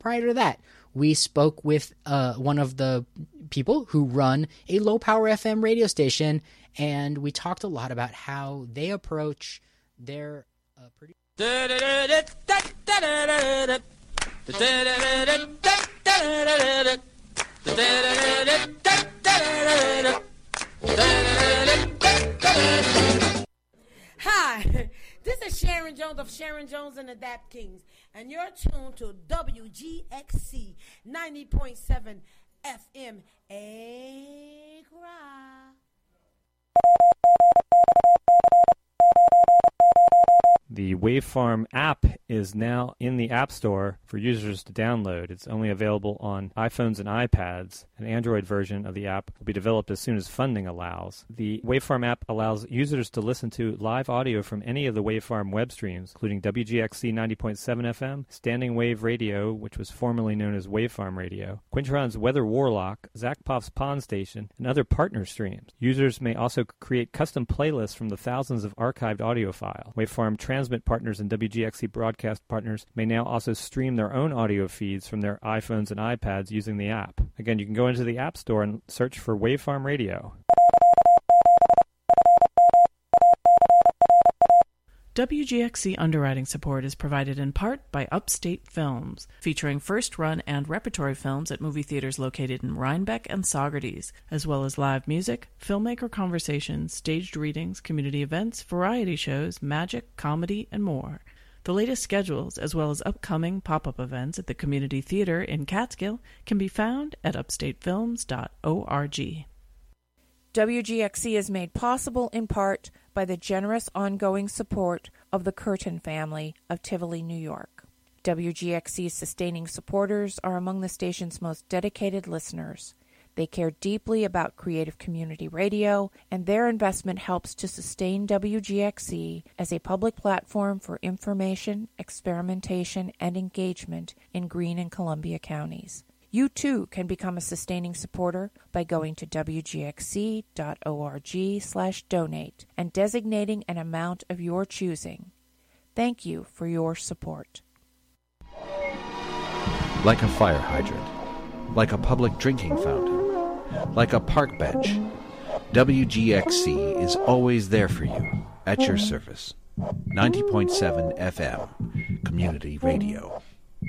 prior to that, we spoke with one of the people who run a low-power FM radio station, and we talked a lot about how they approach their Hi, this is Sharon Jones of Sharon Jones and the Dap Kings, and you're tuned to WGXC 90.7 FM Accra. The Wavefarm app is now in the App Store for users to download. It's only available on iPhones and iPads. An Android version of the app will be developed as soon as funding allows. The Wavefarm app allows users to listen to live audio from any of the Wavefarm web streams, including WGXC 90.7 FM, Standing Wave Radio, which was formerly known as Wavefarm Radio, Quintron's Weather Warlock, Zakpov's Pond Station, and other partner streams. Users may also create custom playlists from the thousands of archived audio files. Wavefarm transmit partners and WGXC broadcast partners may now also stream their own audio feeds from their iPhones and iPads using the app. Again, you can go into the App Store and search for Wavefarm Radio. WGXC underwriting support is provided in part by Upstate Films, featuring first-run and repertory films at movie theaters located in Rhinebeck and Saugerties, as well as live music, filmmaker conversations, staged readings, community events, variety shows, magic, comedy, and more. The latest schedules, as well as upcoming pop-up events at the Community Theater in Catskill, can be found at upstatefilms.org. WGXC is made possible in part by the generous ongoing support of the Curtin family of Tivoli, New York. WGXC's sustaining supporters are among the station's most dedicated listeners. They care deeply about creative community radio, and their investment helps to sustain WGXC as a public platform for information, experimentation, and engagement in Greene and Columbia counties. You, too, can become a sustaining supporter by going to wgxc.org/donate and designating an amount of your choosing. Thank you for your support. Like a fire hydrant, like a public drinking fountain, like a park bench, WGXC is always there for you, at your service. 90.7 FM, Community Radio.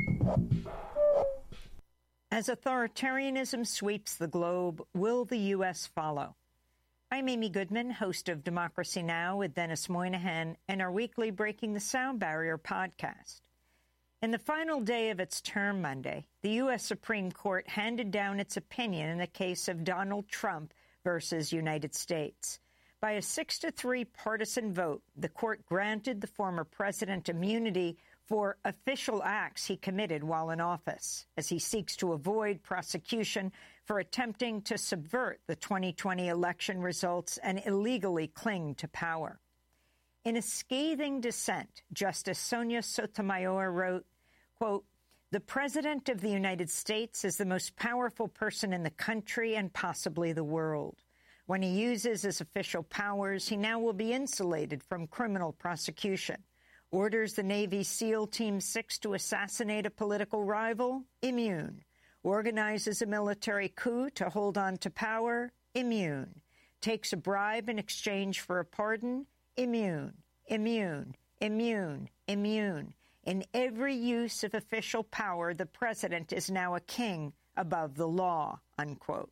As authoritarianism sweeps the globe, will the U.S. follow? I'm Amy Goodman, host of Democracy Now! With Dennis Moynihan and our weekly Breaking the Sound Barrier podcast. In the final day of its term Monday, the U.S. Supreme Court handed down its opinion in the case of Donald Trump versus United States. By a 6-3 partisan vote, the court granted the former president immunity for official acts he committed while in office, as he seeks to avoid prosecution for attempting to subvert the 2020 election results and illegally cling to power. In a scathing dissent, Justice Sonia Sotomayor wrote, quote, "The President of the United States is the most powerful person in the country and possibly the world. When he uses his official powers, he now will be insulated from criminal prosecution. Orders the Navy SEAL Team 6 to assassinate a political rival? Immune. Organizes a military coup to hold on to power? Immune. Takes a bribe in exchange for a pardon? Immune. Immune. Immune. Immune. In every use of official power, the president is now a king above the law," unquote.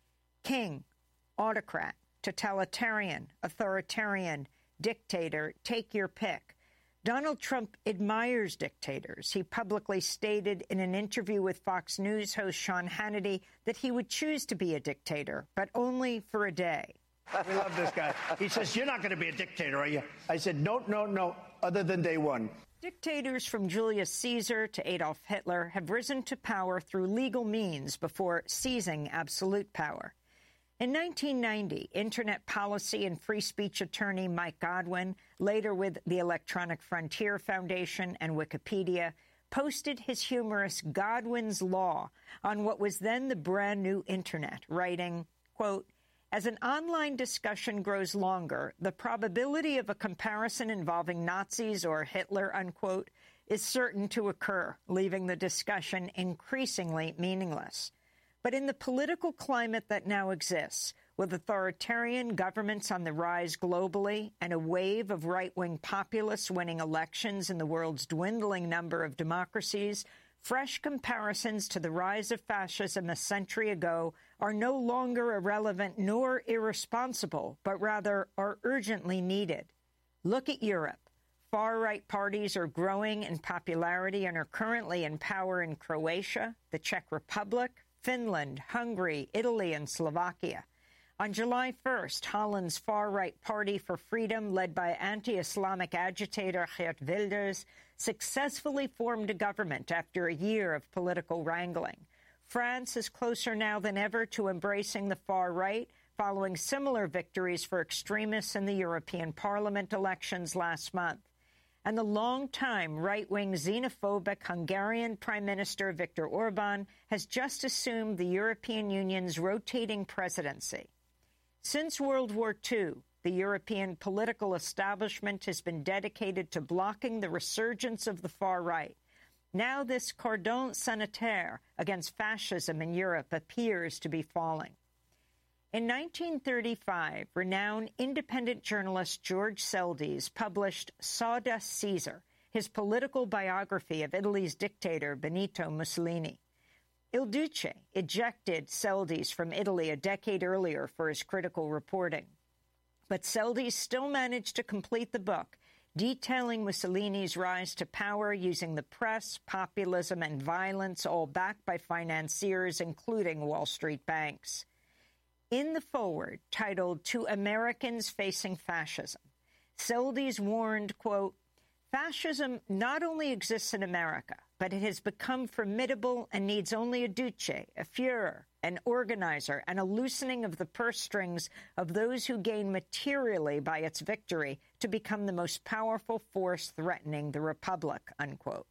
King, autocrat, totalitarian, authoritarian, dictator, take your pick. Donald Trump admires dictators. He publicly stated in an interview with Fox News host Sean Hannity that he would choose to be a dictator, but only for a day. We love this guy. He says, "You're not going to be a dictator, are you?" I said, no, other than day one. Dictators from Julius Caesar to Adolf Hitler have risen to power through legal means before seizing absolute power. In 1990, Internet policy and free speech attorney Mike Godwin, later with the Electronic Frontier Foundation and Wikipedia, posted his humorous Godwin's Law on what was then the brand new Internet, writing, quote, "As an online discussion grows longer, the probability of a comparison involving Nazis or Hitler," unquote, is certain to occur, leaving the discussion increasingly meaningless. But in the political climate that now exists, with authoritarian governments on the rise globally and a wave of right-wing populists winning elections in the world's dwindling number of democracies, fresh comparisons to the rise of fascism a century ago are no longer irrelevant nor irresponsible, but rather are urgently needed. Look at Europe. Far-right parties are growing in popularity and are currently in power in Croatia, the Czech Republic, Finland, Hungary, Italy, and Slovakia. On July 1st, Holland's far-right Party for Freedom, led by anti-Islamic agitator Geert Wilders, successfully formed a government after a year of political wrangling. France is closer now than ever to embracing the far right, following similar victories for extremists in the European Parliament elections last month. And the long-time right-wing xenophobic Hungarian Prime Minister Viktor Orban has just assumed the European Union's rotating presidency. Since World War II, the European political establishment has been dedicated to blocking the resurgence of the far right. Now this cordon sanitaire against fascism in Europe appears to be falling. In 1935, renowned independent journalist George Seldes published Sawdust Caesar, his political biography of Italy's dictator Benito Mussolini. Il Duce ejected Seldes from Italy a decade earlier for his critical reporting. But Seldes still managed to complete the book, detailing Mussolini's rise to power using the press, populism, and violence, all backed by financiers, including Wall Street banks. In the foreword, titled To Americans Facing Fascism, Seldes warned, quote, "Fascism not only exists in America, but it has become formidable and needs only a Duce, a Führer, an organizer, and a loosening of the purse strings of those who gain materially by its victory to become the most powerful force threatening the Republic," unquote.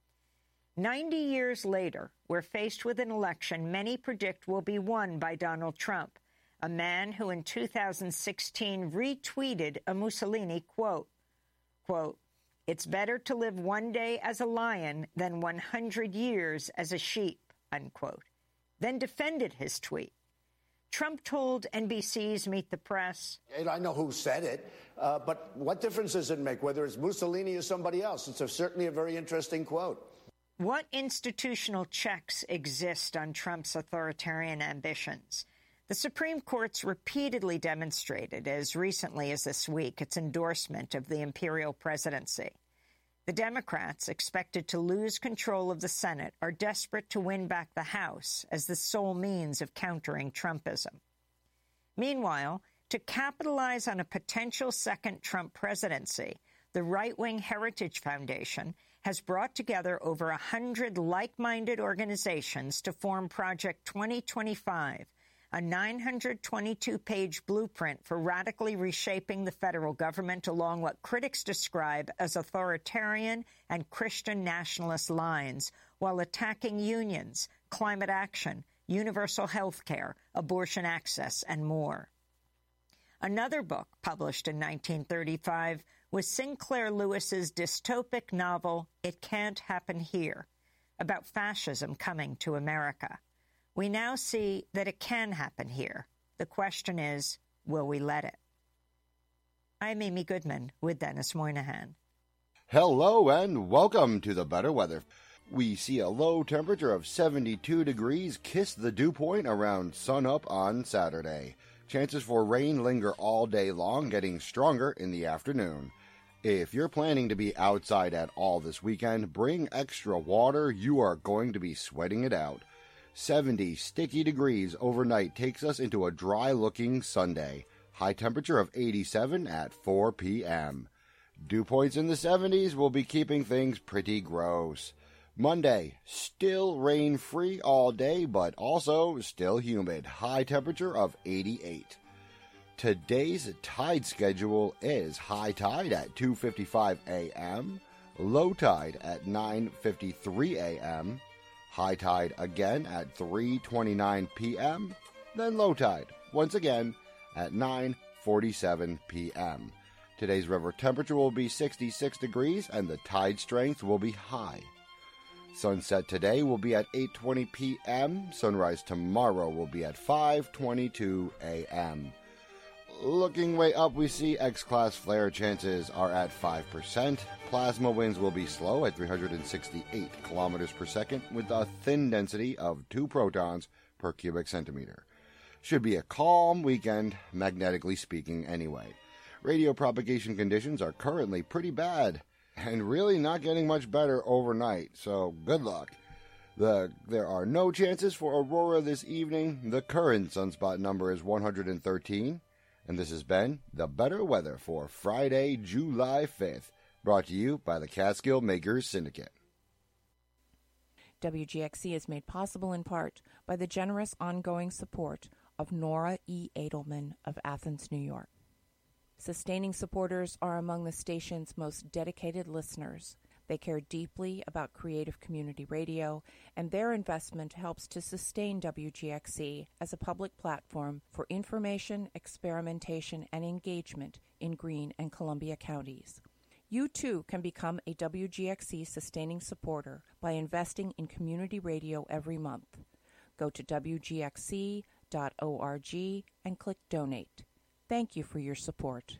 90 years later, we're faced with an election many predict will be won by Donald Trump, a man who in 2016 retweeted a Mussolini quote, "It's better to live one day as a lion than 100 years as a sheep," unquote, then defended his tweet. Trump told NBC's Meet the Press, I know who said it, but what difference does it make whether it's Mussolini or somebody else? It's certainly a very interesting quote. What institutional checks exist on Trump's authoritarian ambitions? The Supreme Court's repeatedly demonstrated, as recently as this week, its endorsement of the imperial presidency. The Democrats, expected to lose control of the Senate, are desperate to win back the House as the sole means of countering Trumpism. Meanwhile, to capitalize on a potential second Trump presidency, the right-wing Heritage Foundation has brought together over 100 like-minded organizations to form Project 2025, a 922-page blueprint for radically reshaping the federal government along what critics describe as authoritarian and Christian nationalist lines, while attacking unions, climate action, universal health care, abortion access, and more. Another book, published in 1935, was Sinclair Lewis's dystopic novel, It Can't Happen Here, about fascism coming to America. We now see that it can happen here. The question is, will we let it? I'm Amy Goodman with Dennis Moynihan. Hello and welcome to the better weather. We see a low temperature of 72 degrees kiss the dew point around sunup on Saturday. Chances for rain linger all day long, getting stronger in the afternoon. If you're planning to be outside at all this weekend, bring extra water. You are going to be sweating it out. 70 sticky degrees overnight takes us into a dry-looking Sunday. High temperature of 87 at 4 p.m. Dew points in the 70s will be keeping things pretty gross. Monday, still rain-free all day, but also still humid. High temperature of 88. Today's tide schedule is high tide at 2:55 a.m., low tide at 9:53 a.m., high tide again at 3:29 p.m., then low tide once again at 9:47 p.m. Today's river temperature will be 66 degrees and the tide strength will be high. Sunset today will be at 8:20 p.m. Sunrise tomorrow will be at 5:22 a.m. Looking way up, we see X-class flare chances are at 5%. Plasma winds will be slow at 368 kilometers per second with a thin density of 2 protons per cubic centimeter. Should be a calm weekend, magnetically speaking anyway. Radio propagation conditions are currently pretty bad and really not getting much better overnight, so good luck. There are no chances for aurora this evening. The current sunspot number is 113. And this has been The Better Weather for Friday, July 5th, brought to you by the Catskill Makers Syndicate. WGXC is made possible in part by the generous ongoing support of Nora E. Edelman of Athens, New York. Sustaining supporters are among the station's most dedicated listeners. They care deeply about creative community radio, and their investment helps to sustain WGXC as a public platform for information, experimentation, and engagement in Greene and Columbia counties. You, too, can become a WGXC sustaining supporter by investing in community radio every month. Go to WGXC.org and click Donate. Thank you for your support.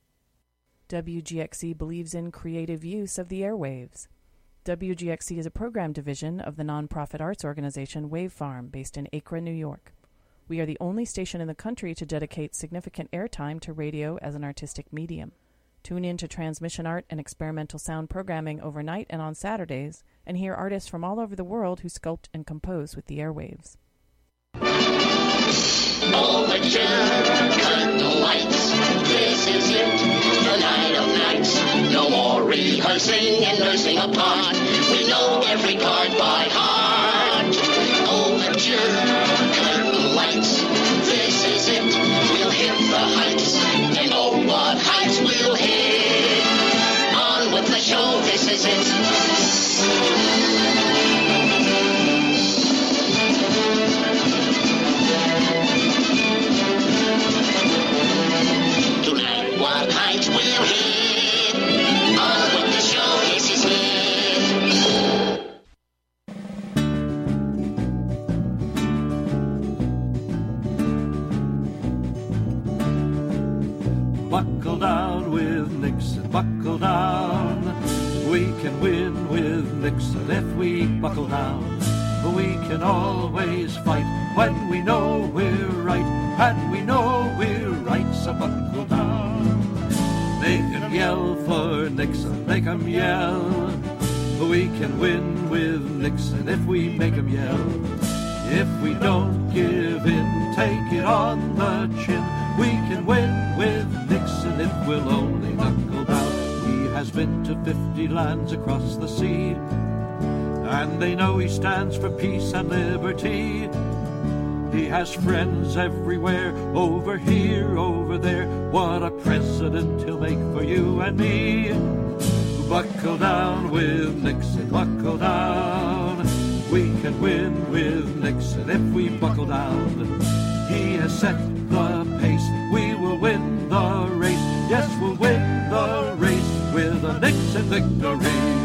WGXC believes in creative use of the airwaves. WGXC is a program division of the nonprofit arts organization Wave Farm, based in Acre, New York. We are the only station in the country to dedicate significant airtime to radio as an artistic medium. Tune in to transmission art and experimental sound programming overnight and on Saturdays, and hear artists from all over the world who sculpt and compose with the airwaves. Overture, cut the lights, this is it, the night of nights. No more rehearsing and nursing a part, we know every part by heart. Overture, cut the lights, this is it, we'll hit the heights, and oh what heights we'll hit. On with the show, this is it. What heights we'll hit, on with the show, this is it. Buckle down with Nixon, buckle down. We can win with Nixon if we buckle down. We can always fight when we know we're right, and we know we're right, so buckle down. Make 'em yell for Nixon, make 'em yell. We can win with Nixon if we make 'em yell. If we don't give in, take it on the chin. We can win with Nixon if we'll only knuckle down. He has been to 50 lands across the sea, and they know he stands for peace and liberty. He has friends everywhere, over here, over there. What a president he'll make for you and me. Buckle down with Nixon, buckle down. We can win with Nixon if we buckle down. He has set the pace, we will win the race. Yes, we'll win the race with a Nixon victory.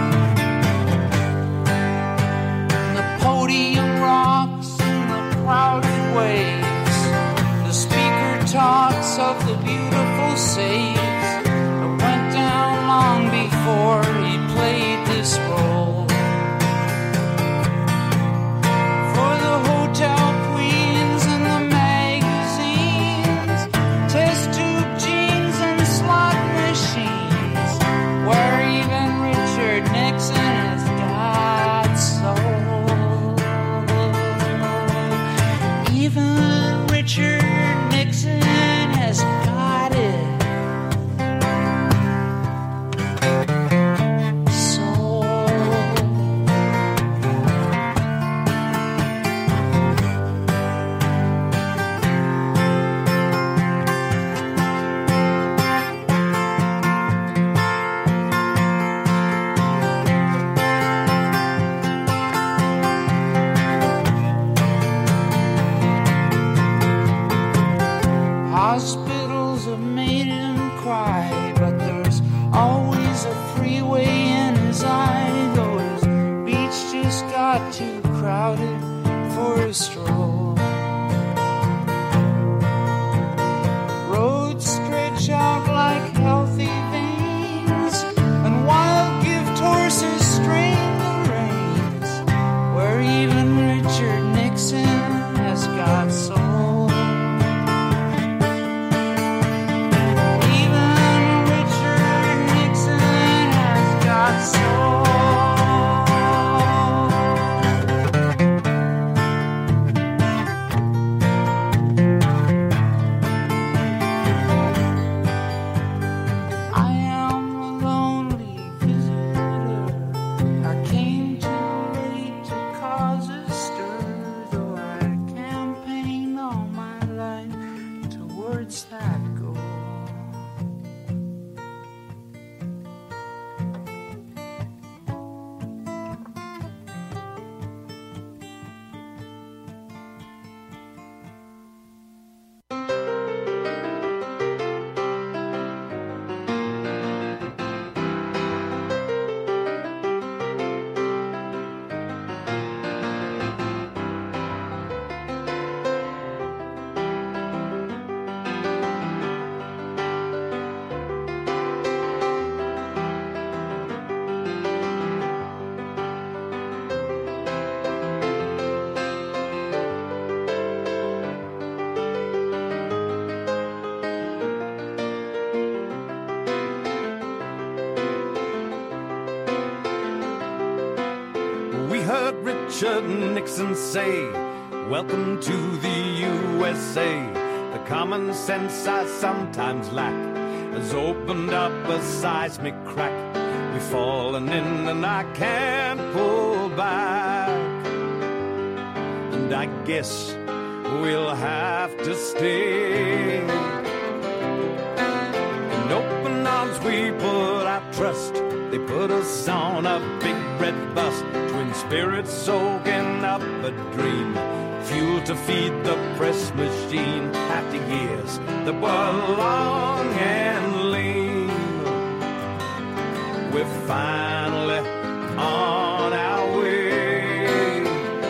Crowd heard Richard Nixon say, welcome to the USA. The common sense I sometimes lack has opened up a seismic crack. We've fallen in and I can't pull back. And I guess we'll have to stay. In open arms we put our trust. They put us on a big red bus. Twin spirits soaking up a dream. Fuel to feed the press machine. After years that were long and lean, we're finally on our way.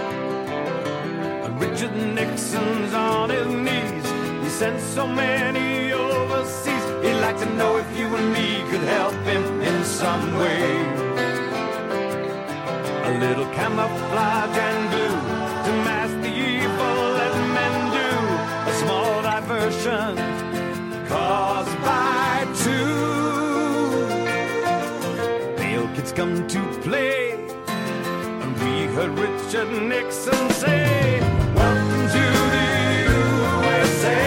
And Richard Nixon's on his knees. He sent so many overseas. He'd like to know if you and me could help him in some way. A little camouflage and glue to mask the evil that men do. A small diversion caused by two. Pale kids come to play, and we heard Richard Nixon say, welcome to the USA.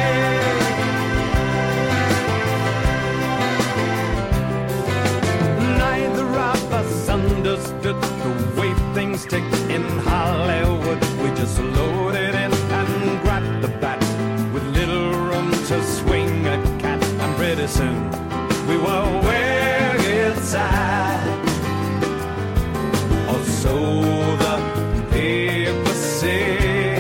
Neither of us understood the way things tick in Hollywood. We just loaded in and grabbed the bat with little room to swing a cat. And pretty soon we were where it's at, or so the papers say.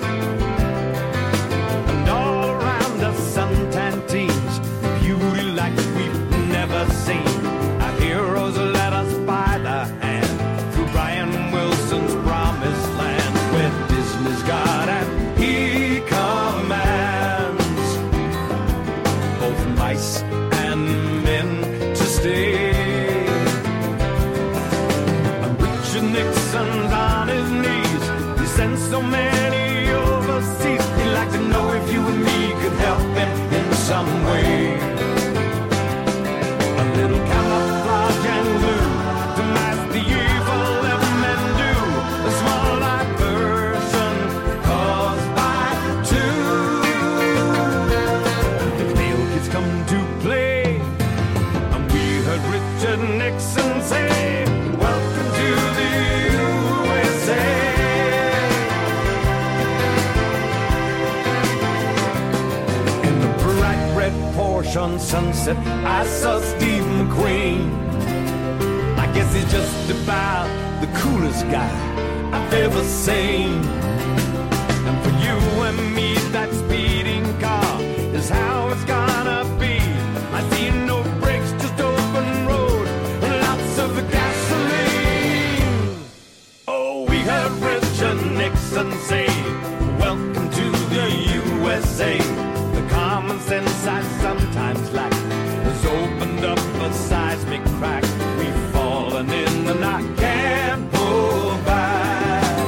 And all around us suntan teens, beauty like we've never seen. Our heroes led us by the hand through Brian Wilson's promised land, where Disney's God and he commands both mice and men to stay. And Richard Nixon's on his knees. He sent so many overseas. He'd like to know if you and me could help him in some way. A little camouflage and glue to mask the evil that men do. A small diversion caused by two. The pale kids come to play, and we heard Richard Nixon say, welcome to the USA. In the bright red Porsche on Sunset, I saw Steve McQueen. I guess he's just about the coolest guy I've ever seen. And for you and me, that speeding car is how it's gonna be. I see no brakes, just open road, and lots of gasoline. Oh, we heard Richard Nixon say, welcome to the USA. The common sense I sometimes lack has opened up a seismic crack. We've fallen in and I can't pull back.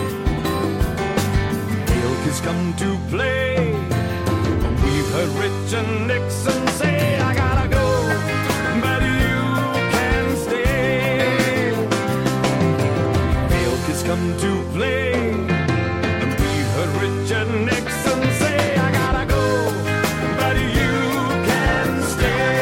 Pale kids come to play, and we've heard Richard Nixon say, I gotta go, but you can stay. Pale kids come to play, and we heard Richard Nixon say, I gotta go, but you can stay.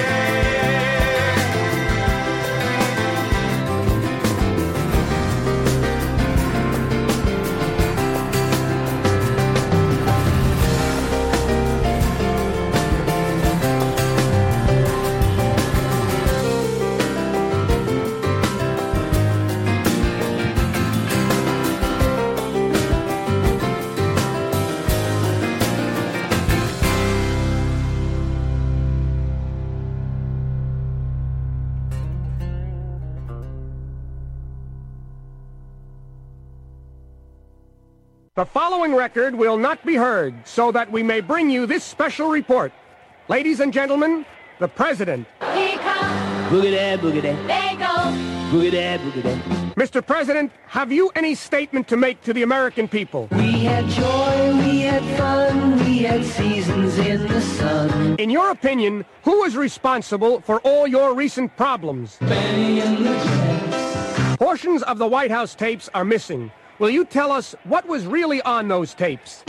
The following record will not be heard, so that we may bring you this special report. Ladies and gentlemen, the President. Here comes. Boogie-da, boogie-da. There goes. Boogie-da, boogie-da. Mr. President, have you any statement to make to the American people? We had joy, we had fun, we had seasons in the sun. In your opinion, who is responsible for all your recent problems? Benny and the Jets. Portions of the White House tapes are missing. Will you tell us what was really on those tapes?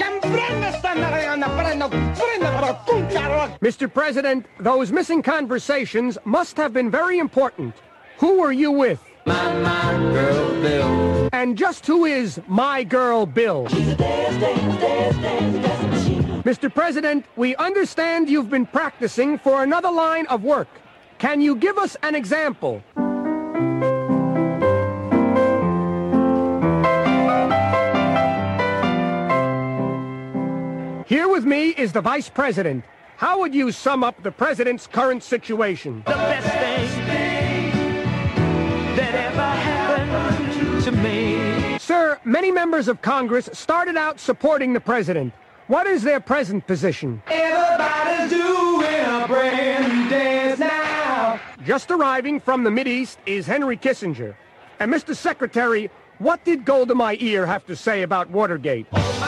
Mr. President, those missing conversations must have been very important. Who were you with? My girl Bill. And just who is my girl Bill? She's a dance machine. Mr. President, we understand you've been practicing for another line of work. Can you give us an example? Here with me is the Vice President. How would you sum up the President's current situation? The best thing that ever happened to me. Sir, many members of Congress started out supporting the President. What is their present position? Everybody's doing a brand new dance now. Just arriving from the Mideast is Henry Kissinger. And Mr. Secretary, what did Golda Meir have to say about Watergate?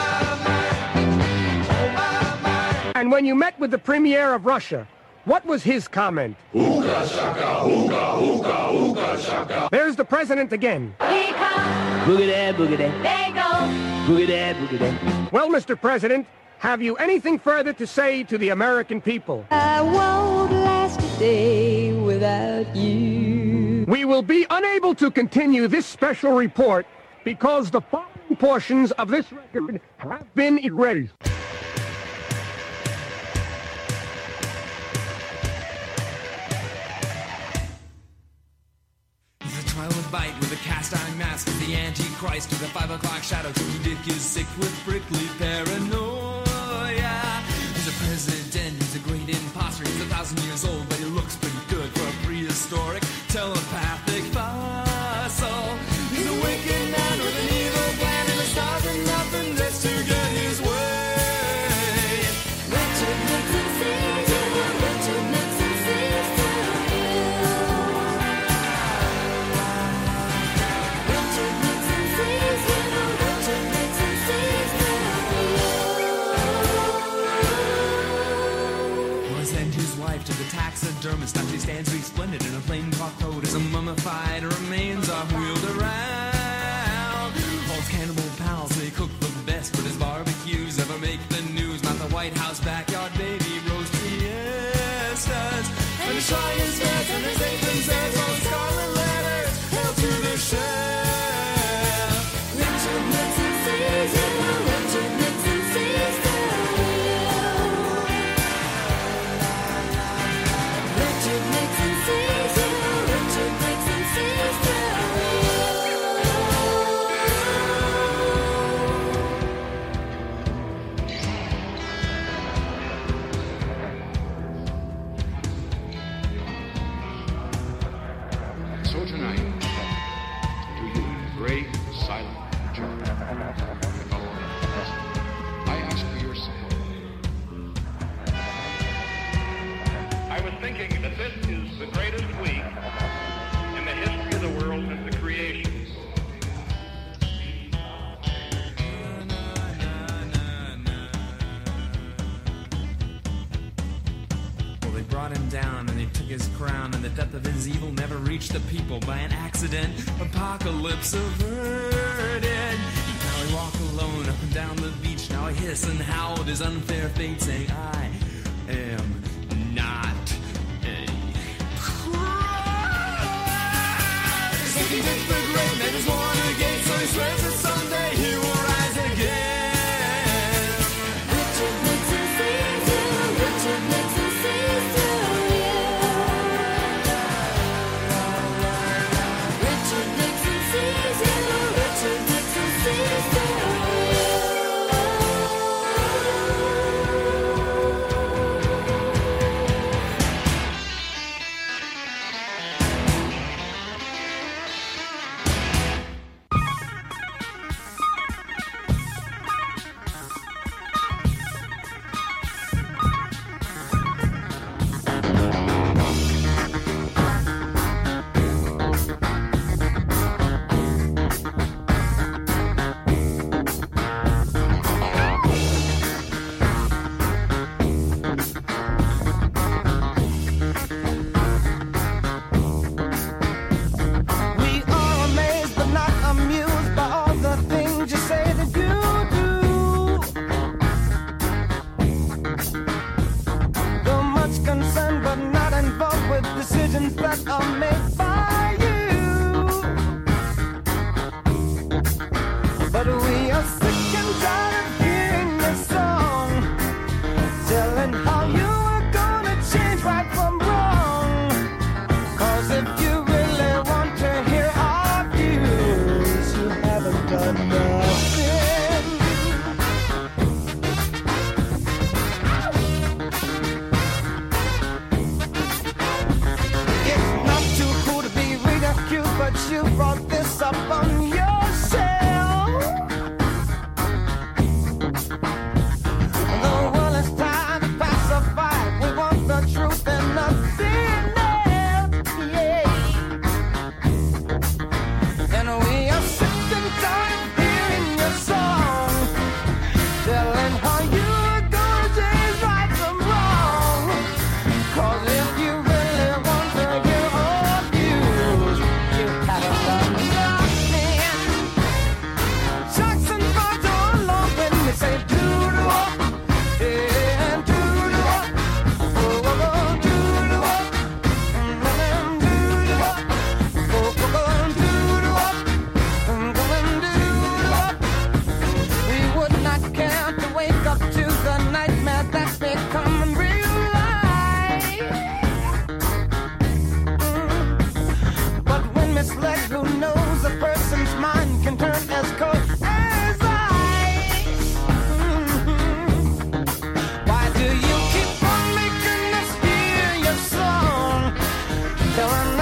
And when you met with the Premier of Russia, what was his comment? Hookah shaka, hookah, hookah, hookah shaka. There's the President again. Here comes. Boogie there, boogie there. There goes. Boogie there, boogie there. Well, Mr. President, have you anything further to say to the American people? I won't last a day without you. We will be unable to continue this special report because the following portions of this record have been erased. Bite with a cast iron mask of the Antichrist to the 5 o'clock shadow. Toby Dick is sick with prickly paranoia. He's a president, he's a great imposter. He's 1,000 years old, but he looks pretty good for a prehistoric telepathic fossil. He's a wicked man with an evil plan and a stars and nothing just to get his way. Richard Nixon sees you, Richard Nixon sees you. To the taxidermist, now she stands resplendent in a plain cloth coat as a mummified remains are wheeled around. Paul's cannibal pals, they cook the best, but his barbecues never make the news. Not the White House backyard baby roast fiestas. And his try his best, and his apron says on scarlet letters, hail to the chef. Richard Nixon sees you, Richard Nixon sees you. Richard Nixon sees you, Richard Nixon sees you. So tonight, to you, great silent John, I ask for your support. I was thinking that this is the greatest week in the history of the world since the creation. Well, they brought him down and they took his crown, and the depth of his evil never reached the people. By an accident, apocalypse averted. Now he walk alone up and down the beach. Now he hiss and howl at his unfair fate, saying, I am not a Christ. If he thinks the great man is born again, so he swears that someday he will rise again. Richard Nixon sees you, Richard Nixon sees you. Richard Nixon sees you, Richard Nixon sees you.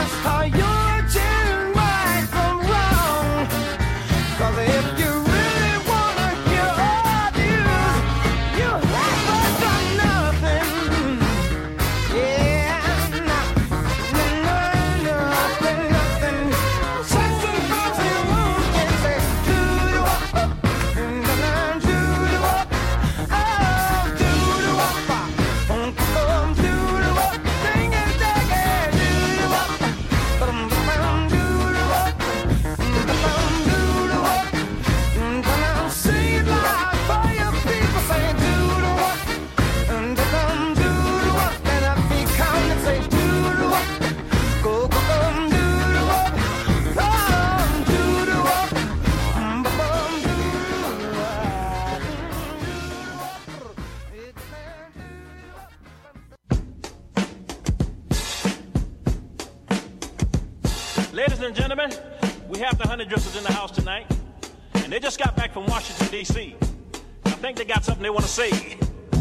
how you're judging right from wrong. 'Cause if you really wanna hear our views, you haven't done nothing. Yeah, nothing. Something about you can say do the walk, do the walk, oh, do the walk, do the walk, ding and dang it, do the walk, do the walk, do the walk. Say it loud for your people, say do the walk, do the walk, and I be counting, say do the walk, go, do the walk, do the walk, Ladies and gentlemen, we have the Honey Drifters in the house tonight, and they just got back from Washington, D.C. I think they got something they want to say.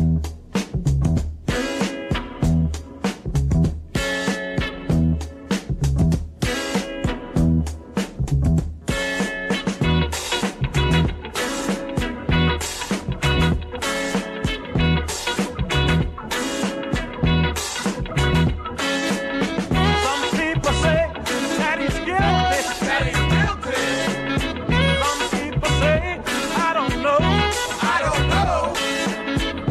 Some people say that he's guilty. That he's guilty. Some people say, I don't know.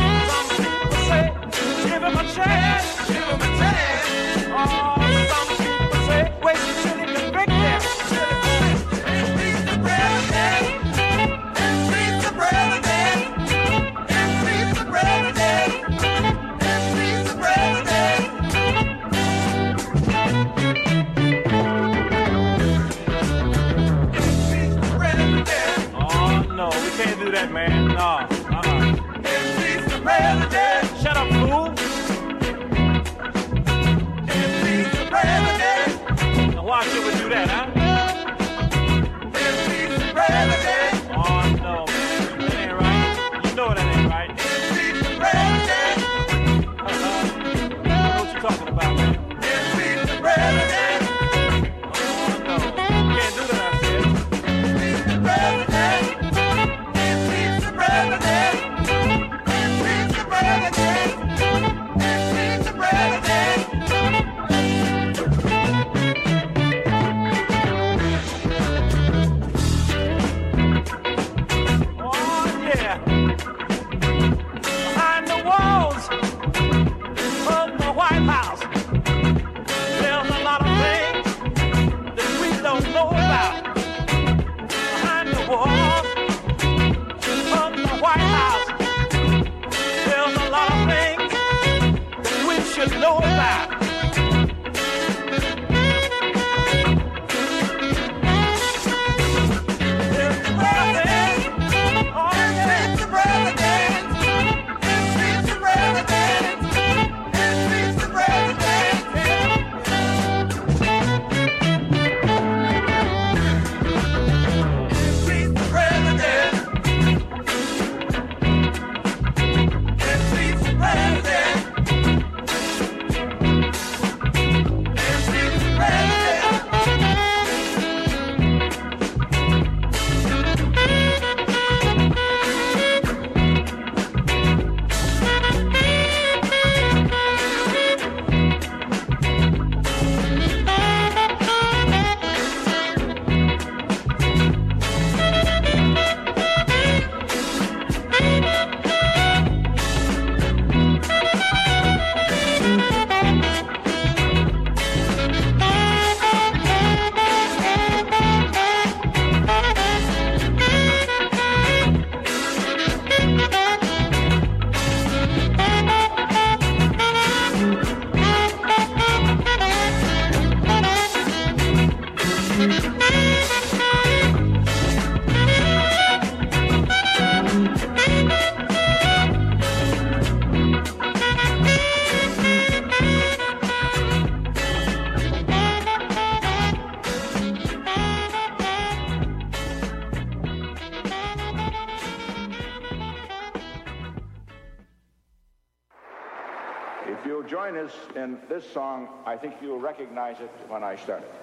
join us in this song, I think you'll recognize it when I start it.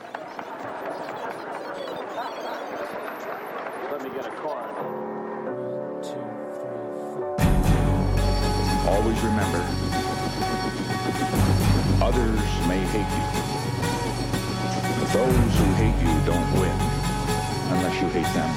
Let me get a chord. 1, 2, 3, 4. Always remember, others may hate you, but those who hate you don't win unless you hate them.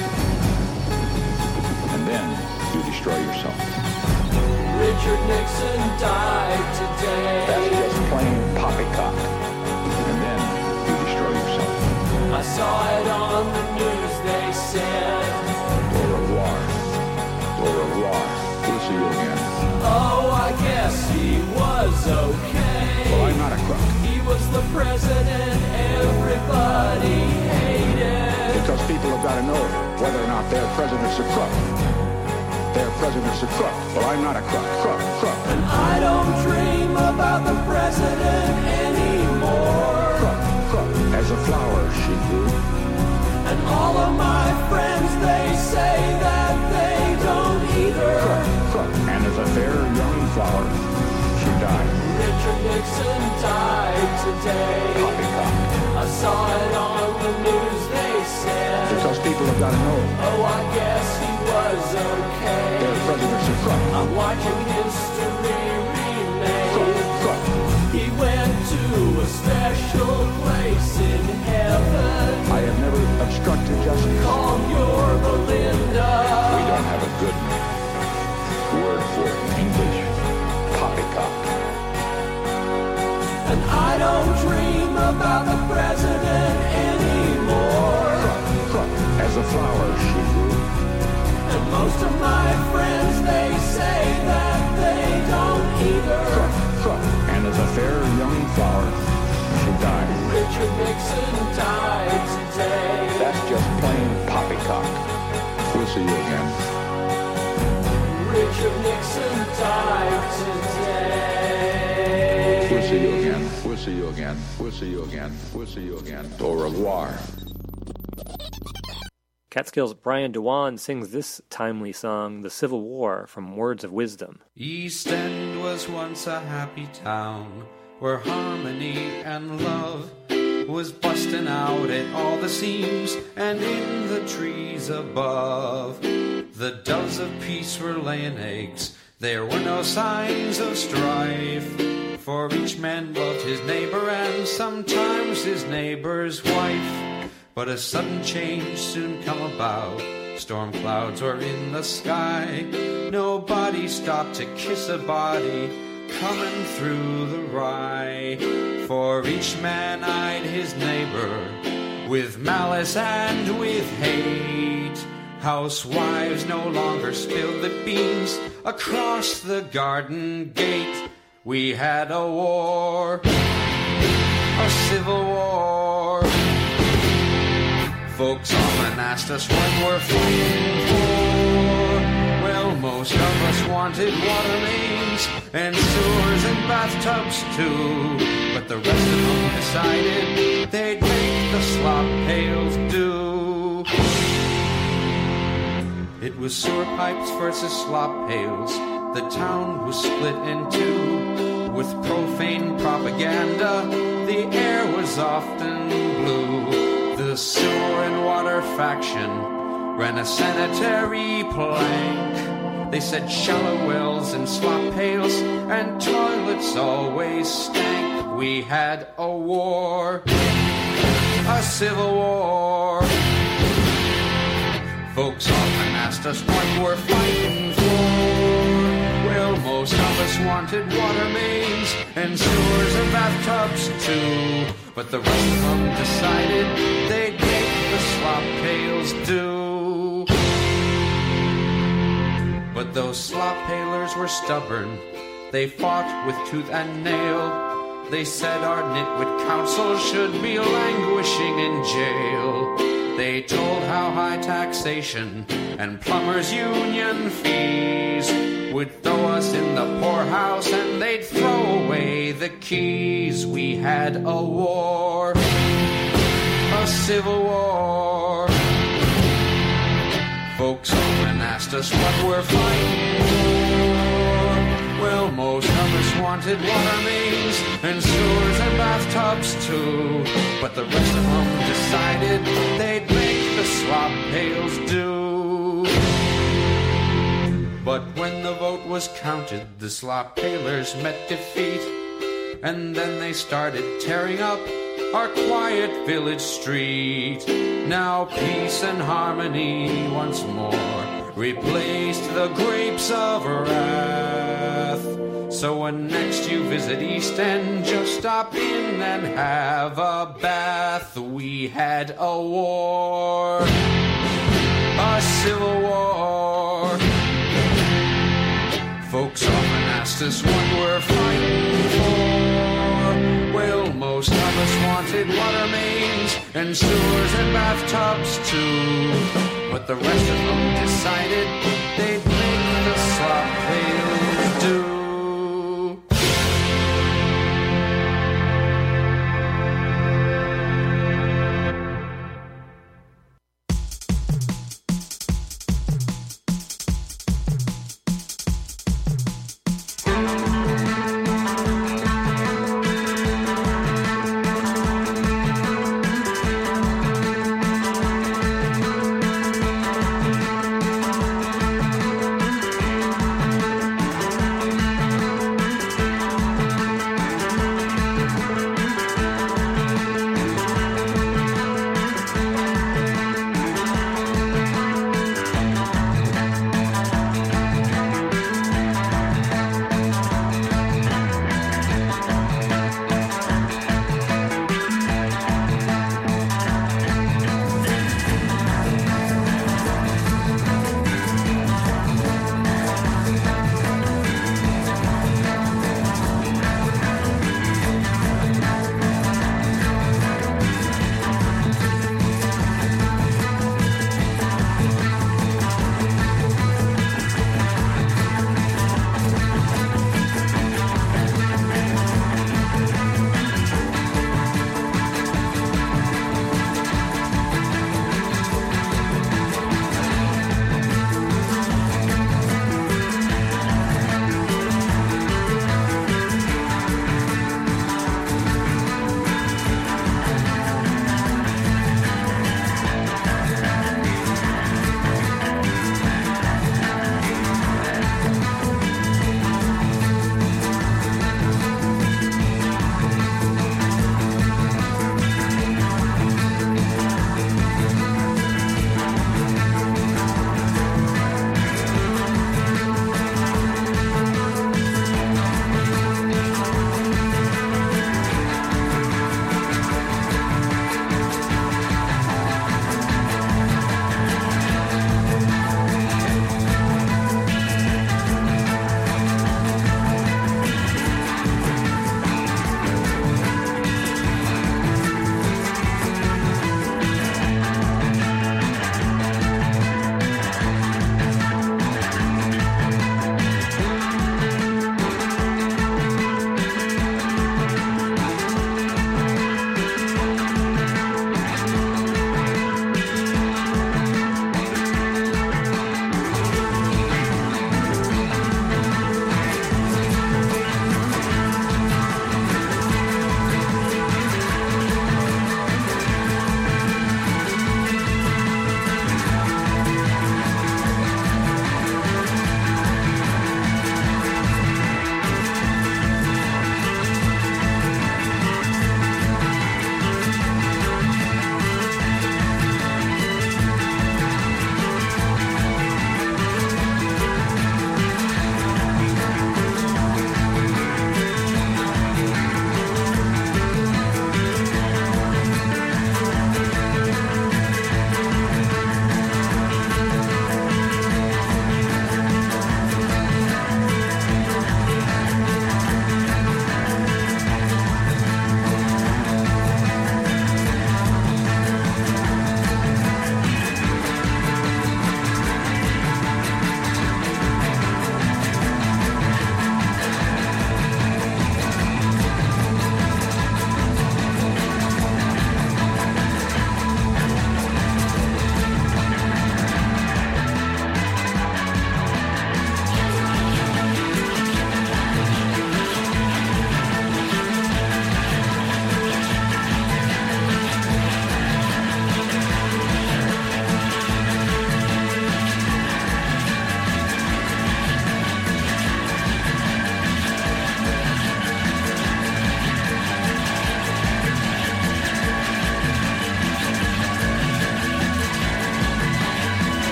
And then you destroy yourself. Richard Nixon died today. That's just plain poppycock. And then you destroy yourself. I saw it on the news, they said. Au revoir. Au revoir. We'll see you again. Oh, I guess he was okay. Well, I'm not a crook. He was the president everybody hated. Because people have got to know whether or not their president's a crook. Their president's a crook. Well, I'm not a crook. Crook. And I don't dream about the president anymore. Crook. As a flower she grew. And all of my friends, they say that they don't either. Crook. And as a fair young flower, she died. Richard Nixon died today. Poppycock. I saw it on the news, they said. Because people have got to know. Oh, I guess he was okay. Their president's a crook. I'm watching history remake. Crook. He went to a special place in heaven. I have never obstructed justice. Called Yorba Linda. We don't have a good word for it in English. Poppycock. And I don't dream about the president anymore. Crook. As a flower she grew. And most of my friends, they say that they don't either. Crook. And as a fair young flower, she died. Richard Nixon died today. That's just plain poppycock. We'll see you again. Richard Nixon died today. We'll see you again. We'll see you again. We'll see you again. We'll see you again. Au revoir. Catskills' Brian Dewan sings this timely song, The Civil War, from Words of Wisdom. East End was once a happy town where harmony and love was busting out at all the seams and in the trees above. The doves of peace were laying eggs. There were no signs of strife, for each man loved his neighbor and sometimes his neighbor's wife. But a sudden change soon come about. Storm clouds were in the sky. Nobody stopped to kiss a body coming through the rye. For each man eyed his neighbor with malice and with hate. Housewives no longer spilled the beans across the garden gate. We had a war, a civil war. Folks often asked us what we're fighting for. Well, most of us wanted water mains and sewers and bathtubs too. But the rest of them decided they'd make the slop pails do. It was sewer pipes versus slop pails. The town was split in two. With profane propaganda, the air was often blue. The sewer and water faction ran a sanitary plank. They said shallow wells and slop pails and toilets always stank. We had a war, a civil war. Folks often asked us what we're fighting for. Well, most of us wanted water mains and sewers and bathtubs too. But the rest of them decided they'd make the slop pails do. But those slop pailers were stubborn. They fought with tooth and nail. They said our nitwit council should be languishing in jail. They told how high taxation and plumbers' union fees would throw us in the poorhouse and they'd throw away the keys. We had a war, a civil war. Folks often asked us what we're fighting for. Well, Well, most of us wanted water mains and sewers and bathtubs too, but the rest of them decided they'd make the slop pails do. But when the vote was counted, the slop pailers met defeat, and then they started tearing up our quiet village street. Now peace and harmony once more replaced the grapes of wrath. So when next you visit East End, just stop in and have a bath. We had a war, a civil war. Folks often asked us what we're fighting for. Well, most of us wanted water mains and sewers and bathtubs too, but the rest of them decided they'd make the slop pails do.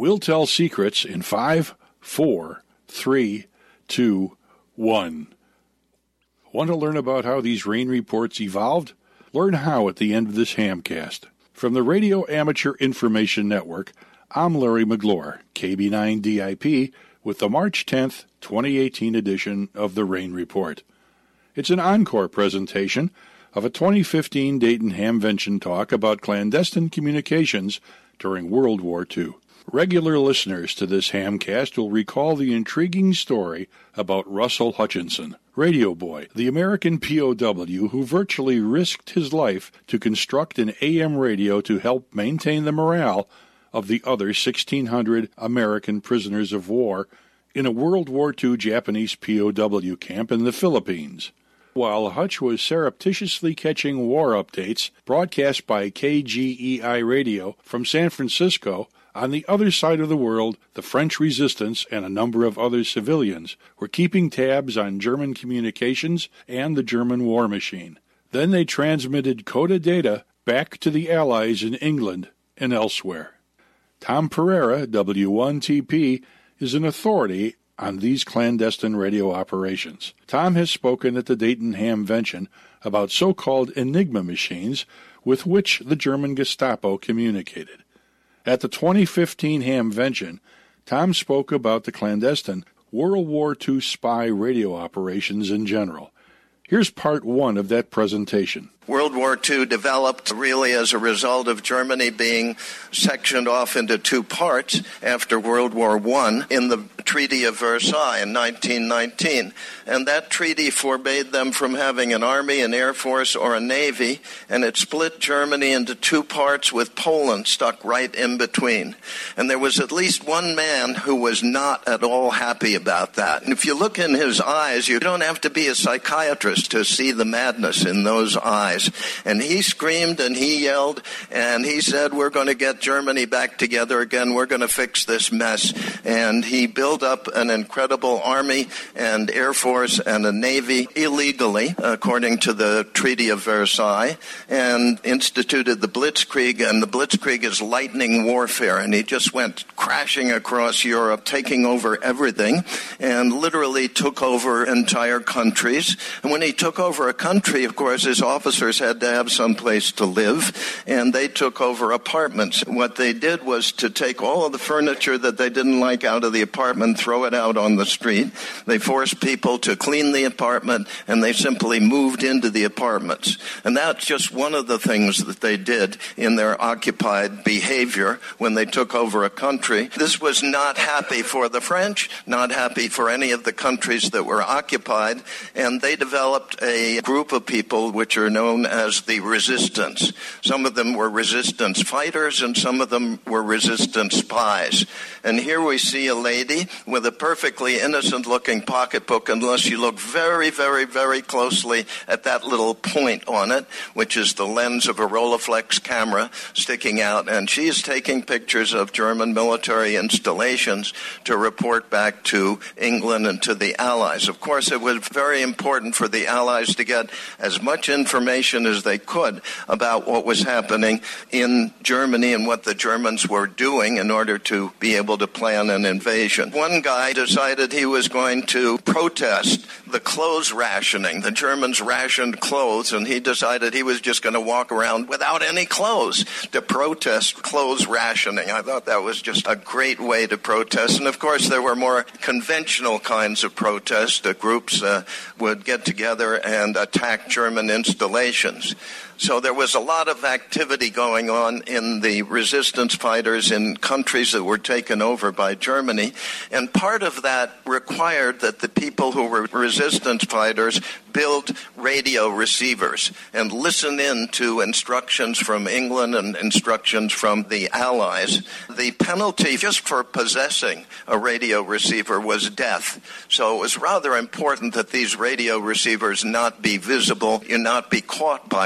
We'll tell secrets in 5, 4, 3, 2, 1. Want to learn about how these rain reports evolved? Learn how at the end of this Hamcast. From the Radio Amateur Information Network, I'm Larry McGlure, KB9DIP, with the March 10th, 2018 edition of the Rain Report. It's an encore presentation of a 2015 Dayton Hamvention talk about clandestine communications during World War II. Regular listeners to this Hamcast will recall the intriguing story about Russell Hutchinson, Radio Boy, the American POW who virtually risked his life to construct an AM radio to help maintain the morale of the other 1,600 American prisoners of war in a World War II Japanese POW camp in the Philippines. While Hutch was surreptitiously catching war updates broadcast by KGEI Radio from San Francisco, on the other side of the world, the French resistance and a number of other civilians were keeping tabs on German communications and the German war machine. Then they transmitted CODA data back to the Allies in England and elsewhere. Tom Pereira, W1TP, is an authority on these clandestine radio operations. Tom has spoken at the Dayton Hamvention about so-called Enigma machines with which the German Gestapo communicated. At the 2015 Hamvention, Tom spoke about the clandestine World War II spy radio operations in general. Here's part one of that presentation. World War II developed really as a result of Germany being sectioned off into two parts after World War I in the Treaty of Versailles in 1919. And that treaty forbade them from having an army, an air force, or a navy, and it split Germany into two parts with Poland stuck right in between. And there was at least one man who was not at all happy about that. And if you look in his eyes, you don't have to be a psychiatrist to see the madness in those eyes. And he screamed and he yelled and he said, we're going to get Germany back together again. We're going to fix this mess. And he built up an incredible army and air force and a navy illegally, according to the Treaty of Versailles, and instituted the Blitzkrieg. And the Blitzkrieg is lightning warfare. And he just went crashing across Europe, taking over everything, and literally took over entire countries. And when he took over a country, of course, his officers had to have some place to live, and they took over apartments. What they did was to take all of the furniture that they didn't like out of the apartment, throw it out on the street. They forced people to clean the apartment, and they simply moved into the apartments. And that's just one of the things that they did in their occupied behavior when they took over a country. This was not happy for the French, not happy for any of the countries that were occupied, and they developed a group of people which are known as the resistance. Some of them were resistance fighters and some of them were resistance spies. And here we see a lady with a perfectly innocent looking pocketbook, unless you look very, very, very closely at that little point on it, which is the lens of a Rolleiflex camera sticking out. And she is taking pictures of German military installations to report back to England and to the Allies. Of course, it was very important for the Allies to get as much information as they could about what was happening in Germany and what the Germans were doing in order to be able to plan an invasion. One guy decided he was going to protest the clothes rationing. The Germans rationed clothes, and he decided he was just going to walk around without any clothes to protest clothes rationing. I thought that was just a great way to protest. And of course, there were more conventional kinds of protests. The groups would get together and attack German installations. So there was a lot of activity going on in the resistance fighters in countries that were taken over by Germany. And part of that required that the people who were resistance fighters build radio receivers and listen in to instructions from England and instructions from the Allies. The penalty just for possessing a radio receiver was death. So it was rather important that these radio receivers not be visible and not be caught by one.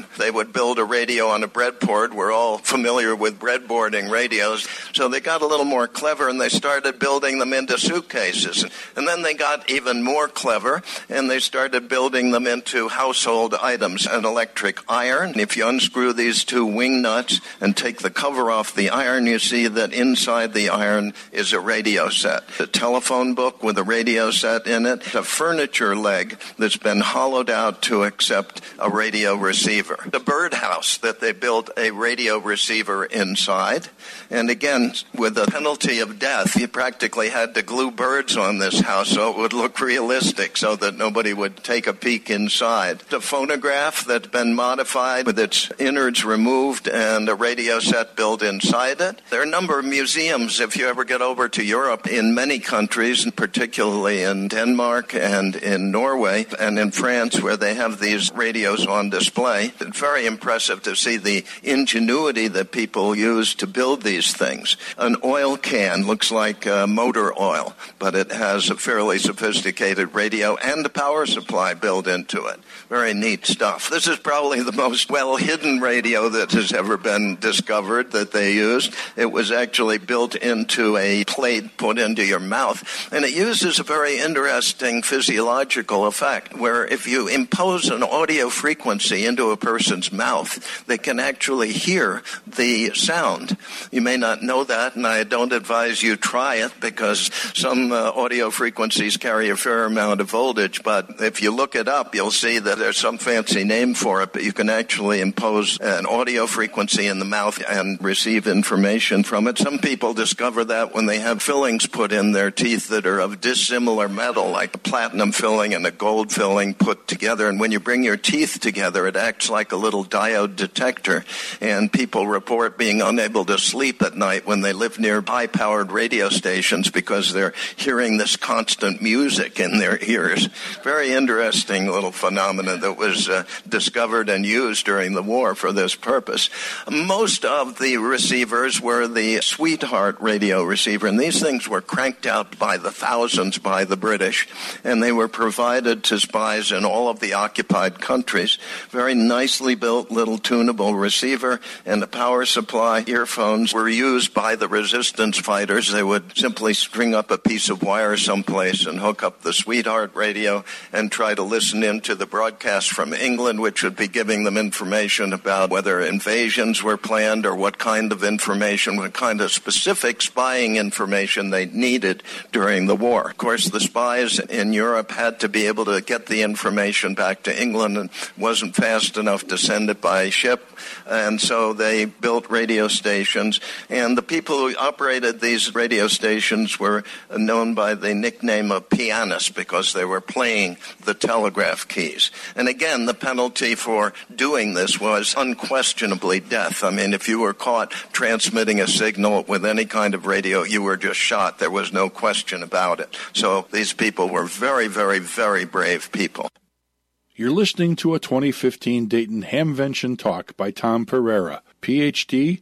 They would build a radio on a breadboard. We're all familiar with breadboarding radios. So they got a little more clever, and they started building them into suitcases. And then they got even more clever, and they started building them into household items. An electric iron. If you unscrew these two wing nuts and take the cover off the iron, you see that inside the iron is a radio set. A telephone book with a radio set in it. A furniture leg that's been hollowed out to accept a radio receiver. The birdhouse that they built a radio receiver inside. And again, with the penalty of death, you practically had to glue birds on this house so it would look realistic so that nobody would take a peek inside. The phonograph that's been modified with its innards removed and a radio set built inside it. There are a number of museums, if you ever get over to Europe, in many countries, and particularly in Denmark and in Norway and in France, where they have these radios on display. It's very impressive to see the ingenuity that people use to build these things. An oil can looks like motor oil, but it has a fairly sophisticated radio and a power supply built into it. Very neat stuff. This is probably the most well-hidden radio that has ever been discovered that they used. It was actually built into a plate put into your mouth, and it uses a very interesting physiological effect, where if you impose an audio frequency into a person's mouth, they can actually hear the sound. You may not know that, and I don't advise you try it, because some audio frequencies carry a fair amount of voltage, but if you look it up, you'll see that there's some fancy name for it, but you can actually impose an audio frequency in the mouth and receive information from it. Some people discover that when they have fillings put in their teeth that are of dissimilar metal, like a platinum filling and a gold filling put together, and when you bring your teeth together, it acts like a little diode detector, and people report being unable to sleep at night when they live near high-powered radio stations because they're hearing this constant music in their ears. Very interesting little phenomenon that was discovered and used during the war for this purpose. Most of the receivers were the Sweetheart radio receiver, and these things were cranked out by the thousands by the British, and they were provided to spies in all of the occupied countries. Very nicely built little tunable receiver and a power supply. Earphones were used by the resistance fighters. They would simply string up a piece of wire someplace and hook up the Sweetheart radio and try to listen into the broadcast from England, which would be giving them information about whether invasions were planned or what kind of information, what kind of specific spying information they needed during the war. Of course, the spies in Europe had to be able to get the information back to England, and wasn't fast enough to send it by ship, and so they built radio stations, and the people who operated these radio stations were known by the nickname of pianists because they were playing the telegraph keys. And again, the penalty for doing this was unquestionably death. I mean, if you were caught transmitting a signal with any kind of radio, you were just shot. There was no question about it. So these people were very, very, very brave people. You're listening to a 2015 Dayton Hamvention talk by Tom Pereira, Ph.D.,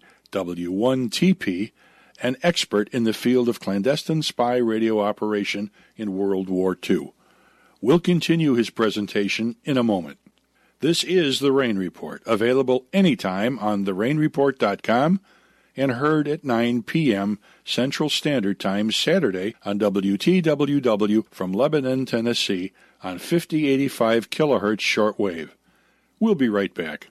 W1TP, an expert in the field of clandestine spy radio operation in World War II. We'll continue his presentation in a moment. This is The Rain Report, available anytime on therainreport.com and heard at 9 p.m. Central Standard Time Saturday on WTWW from Lebanon, Tennessee on 5085 kilohertz shortwave. We'll be right back.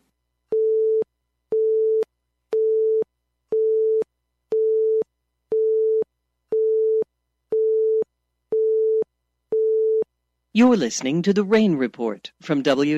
You're listening to The Rain Report from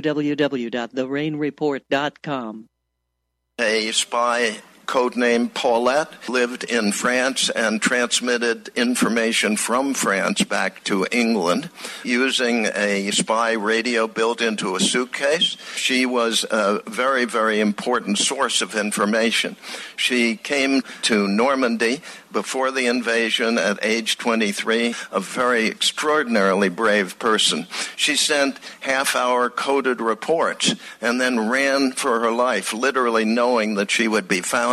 www.therainreport.com. A spy codenamed Paulette lived in France and transmitted information from France back to England using a spy radio built into a suitcase. She was a very, very important source of information. She came to Normandy before the invasion at age 23, a very extraordinarily brave person. She sent half-hour coded reports and then ran for her life, literally knowing that she would be found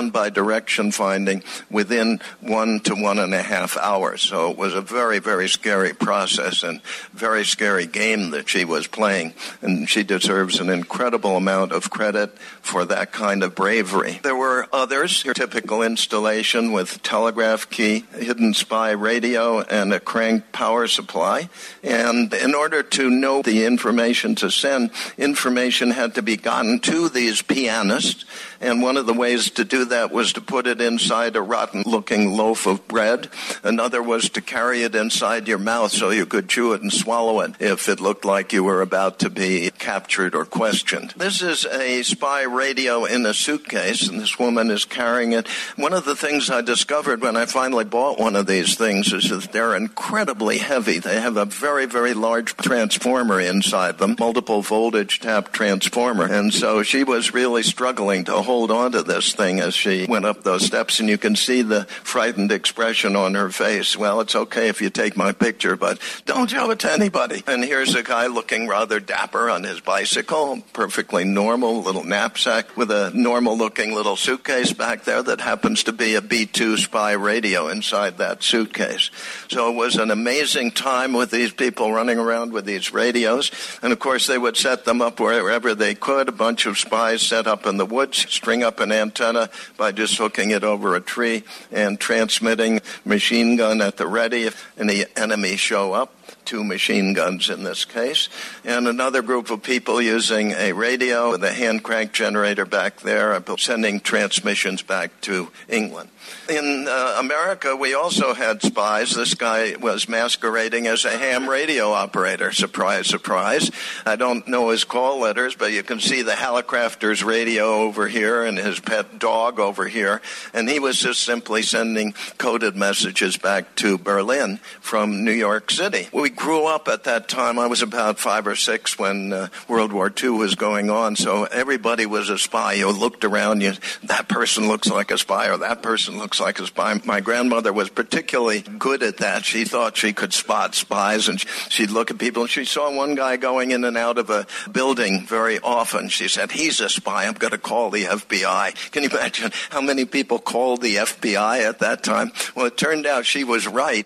found by direction finding within 1 to 1.5 hours. So it was a very, very scary process and very scary game that she was playing. And she deserves an incredible amount of credit for that kind of bravery. There were others, your typical installation with telegraph key, hidden spy radio, and a crank power supply. And in order to know the information to send, information had to be gotten to these pianists. And one of the ways to do that was to put it inside a rotten-looking loaf of bread. Another was to carry it inside your mouth so you could chew it and swallow it if it looked like you were about to be captured or questioned. This is a spy radio in a suitcase, and this woman is carrying it. One of the things I discovered when I finally bought one of these things is that they're incredibly heavy. They have a very, very large transformer inside them, multiple voltage tap transformer. And so she was really struggling to hold on to this thing as she went up those steps, and you can see the frightened expression on her face. Well, it's okay if you take my picture, but don't show it to anybody. And here's a guy looking rather dapper on his bicycle, perfectly normal little knapsack with a normal-looking little suitcase back there that happens to be a B-2 spy radio inside that suitcase. So it was an amazing time with these people running around with these radios. And, of course, they would set them up wherever they could. A bunch of spies set up in the woods, string up an antenna by just hooking it over a tree and transmitting machine gun at the ready if any enemy show up. 2 machine guns in this case, and another group of people using a radio with a hand crank generator back there, sending transmissions back to England. In America, we also had spies. This guy was masquerading as a ham radio operator. Surprise, surprise. I don't know his call letters, but you can see the Hallicrafters radio over here and his pet dog over here. And he was just simply sending coded messages back to Berlin from New York City. We grew up at that time. I was about 5 or 6 when World War II was going on, so everybody was a spy. You looked around, that person looks like a spy, or that person looks like a spy. My grandmother was particularly good at that. She thought she could spot spies, and she'd look at people. She saw one guy going in and out of a building very often. She said, he's a spy. I'm going to call the FBI. Can you imagine how many people called the FBI at that time? Well, it turned out she was right.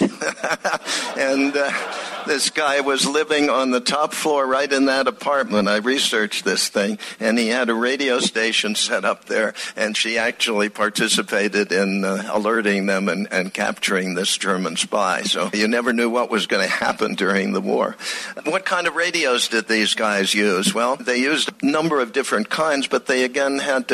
And this guy was living on the top floor right in that apartment. I researched this thing, and he had a radio station set up there, and she actually participated in alerting them and capturing this German spy. So you never knew what was going to happen during the war. What kind of radios did these guys use? Well, they used a number of different kinds, but they again had to